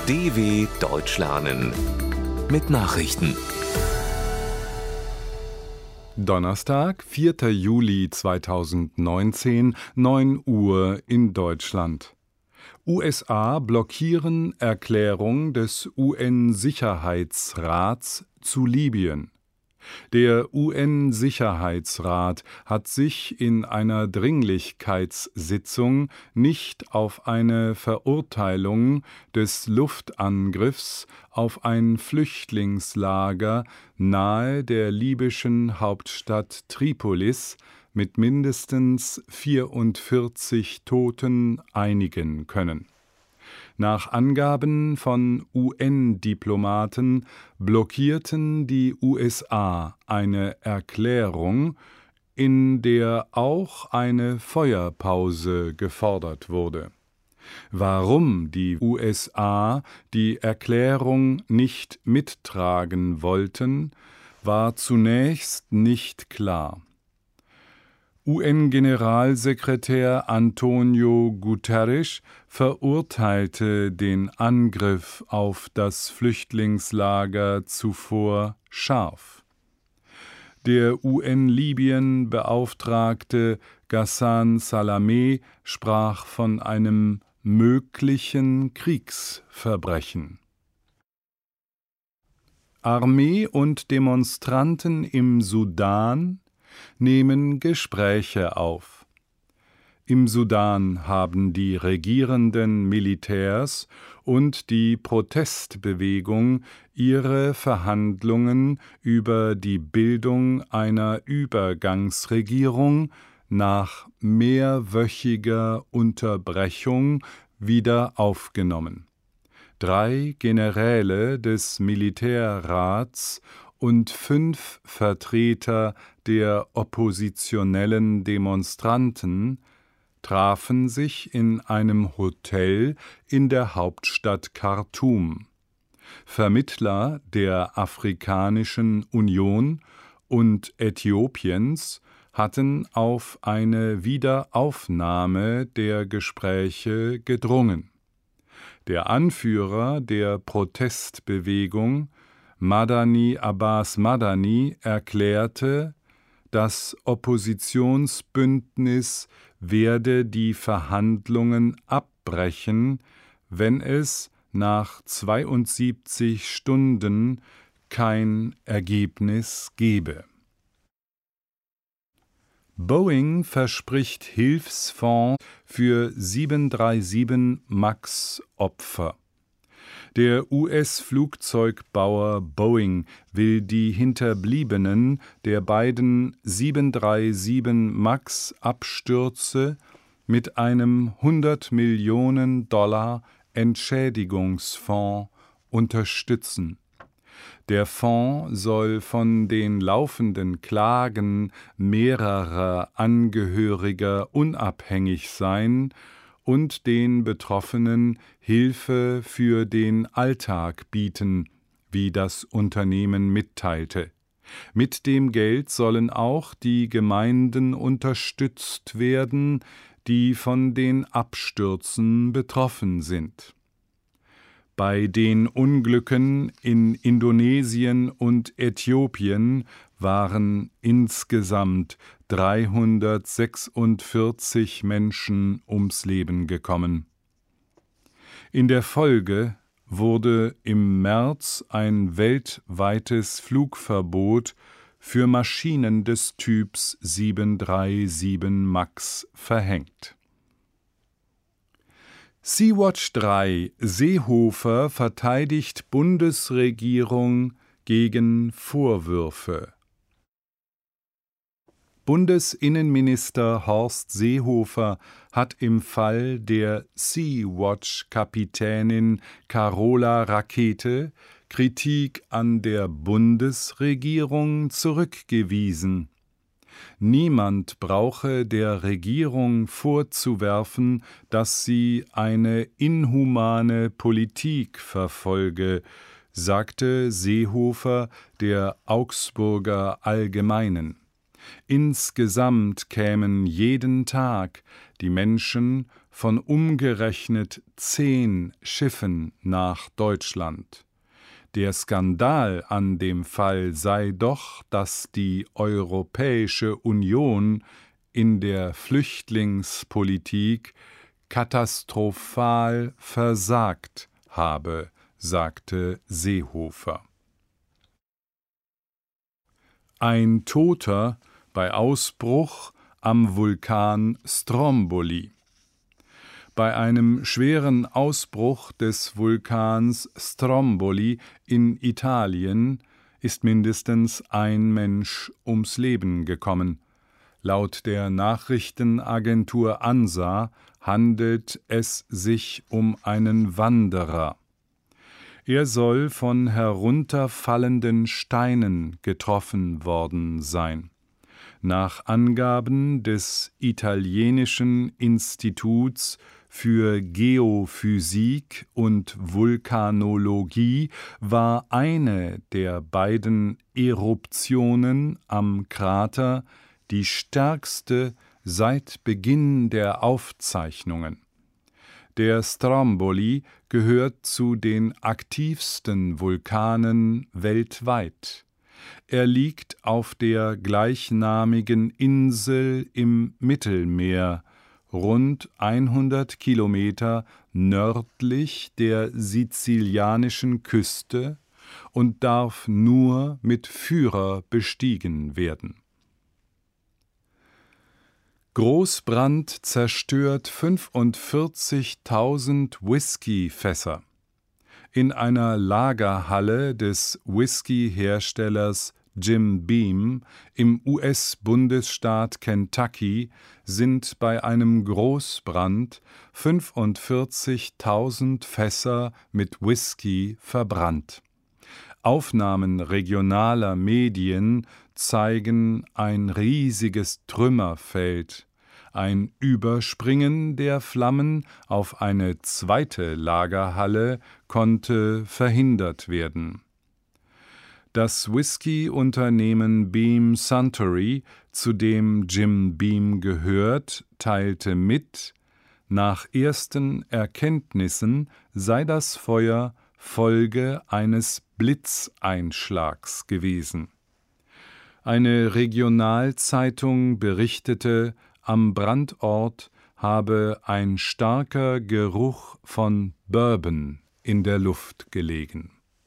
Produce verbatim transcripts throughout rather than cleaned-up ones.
D W Deutsch lernen mit Nachrichten. Donnerstag, vierter Juli zweitausendneunzehn, neun Uhr in Deutschland. U S A blockieren Erklärung des U N-Sicherheitsrats zu Libyen. Der U N-Sicherheitsrat hat sich in einer Dringlichkeitssitzung nicht auf eine Verurteilung des Luftangriffs auf ein Flüchtlingslager nahe der libyschen Hauptstadt Tripolis mit mindestens vierundvierzig Toten einigen können. Nach Angaben von U N-Diplomaten blockierten die U S A eine Erklärung, in der auch eine Feuerpause gefordert wurde. Warum die U S A die Erklärung nicht mittragen wollten, war zunächst nicht klar. U N-Generalsekretär Antonio Guterres verurteilte den Angriff auf das Flüchtlingslager zuvor scharf. Der U N-Libyen-Beauftragte Ghassan Salameh sprach von einem möglichen Kriegsverbrechen. Armee und Demonstranten im Sudan nehmen Gespräche auf. Im Sudan haben die regierenden Militärs und die Protestbewegung ihre Verhandlungen über die Bildung einer Übergangsregierung nach mehrwöchiger Unterbrechung wieder aufgenommen. Drei Generäle des Militärrats und fünf Vertreter der oppositionellen Demonstranten trafen sich in einem Hotel in der Hauptstadt Khartoum. Vermittler der Afrikanischen Union und Äthiopiens hatten auf eine Wiederaufnahme der Gespräche gedrungen. Der Anführer der Protestbewegung, Madani Abbas Madani, erklärte, das Oppositionsbündnis werde die Verhandlungen abbrechen, wenn es nach zweiundsiebzig Stunden kein Ergebnis gebe. Boeing verspricht Hilfsfonds für sieben drei sieben MAX-Opfer. Der U S-Flugzeugbauer Boeing will die Hinterbliebenen der beiden sieben drei sieben MAX-Abstürze mit einem hundert Millionen Dollar Entschädigungsfonds unterstützen. Der Fonds soll von den laufenden Klagen mehrerer Angehöriger unabhängig sein und den Betroffenen Hilfe für den Alltag bieten, wie das Unternehmen mitteilte. Mit dem Geld sollen auch die Gemeinden unterstützt werden, die von den Abstürzen betroffen sind. Bei den Unglücken in Indonesien und Äthiopien waren insgesamt dreihundertsechsundvierzig Menschen ums Leben gekommen. In der Folge wurde im März ein weltweites Flugverbot für Maschinen des Typs sieben drei sieben MAX verhängt. Sea-Watch drei Seehofer verteidigt Bundesregierung gegen Vorwürfe. Bundesinnenminister Horst Seehofer hat im Fall der Sea-Watch-Kapitänin Carola Rackete Kritik an der Bundesregierung zurückgewiesen. Niemand brauche der Regierung vorzuwerfen, dass sie eine inhumane Politik verfolge, sagte Seehofer der Augsburger Allgemeinen. Insgesamt kämen jeden Tag die Menschen von umgerechnet zehn Schiffen nach Deutschland. Der Skandal an dem Fall sei doch, dass die Europäische Union in der Flüchtlingspolitik katastrophal versagt habe, sagte Seehofer. Ein Toter bei Ausbruch am Vulkan Stromboli. Bei einem schweren Ausbruch des Vulkans Stromboli in Italien ist mindestens ein Mensch ums Leben gekommen. Laut der Nachrichtenagentur ANSA handelt es sich um einen Wanderer. Er soll von herunterfallenden Steinen getroffen worden sein. Nach Angaben des italienischen Instituts für Geophysik und Vulkanologie war eine der beiden Eruptionen am Krater die stärkste seit Beginn der Aufzeichnungen. Der Stromboli gehört zu den aktivsten Vulkanen weltweit. Er liegt auf der gleichnamigen Insel im Mittelmeer, rund hundert Kilometer nördlich der sizilianischen Küste und darf nur mit Führer bestiegen werden. Großbrand zerstört fünfundvierzigtausend Whiskyfässer. In einer Lagerhalle des Whisky-Herstellers Jim Beam im U S-Bundesstaat Kentucky sind bei einem Großbrand fünfundvierzigtausend Fässer mit Whisky verbrannt. Aufnahmen regionaler Medien zeigen ein riesiges Trümmerfeld. Ein Überspringen der Flammen auf eine zweite Lagerhalle konnte verhindert werden. Das Whisky-Unternehmen Beam Suntory, zu dem Jim Beam gehört, teilte mit, nach ersten Erkenntnissen sei das Feuer Folge eines Blitzeinschlags gewesen. Eine Regionalzeitung berichtete, am Brandort habe ein starker Geruch von Bourbon in der Luft gelegen.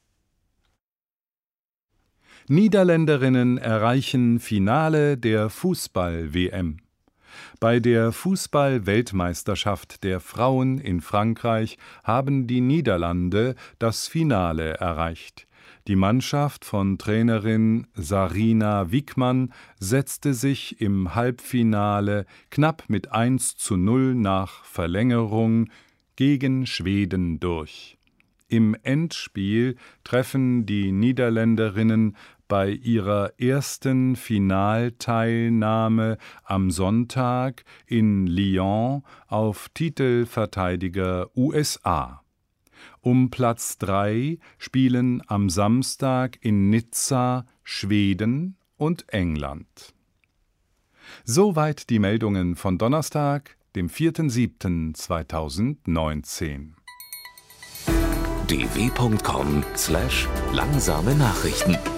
Niederländerinnen erreichen Finale der Fußball-W M. Bei der Fußball-Weltmeisterschaft der Frauen in Frankreich haben die Niederlande das Finale erreicht. Die Mannschaft von Trainerin Sarina Wiegman setzte sich im Halbfinale knapp mit eins zu null nach Verlängerung gegen Schweden durch. Im Endspiel treffen die Niederländerinnen bei ihrer ersten Finalteilnahme am Sonntag in Lyon auf Titelverteidiger U S A. Um Platz drei spielen am Samstag in Nizza Schweden und England. Soweit die Meldungen von Donnerstag, dem vierten siebten zweitausendneunzehn. d w punkt com slash langsame Nachrichten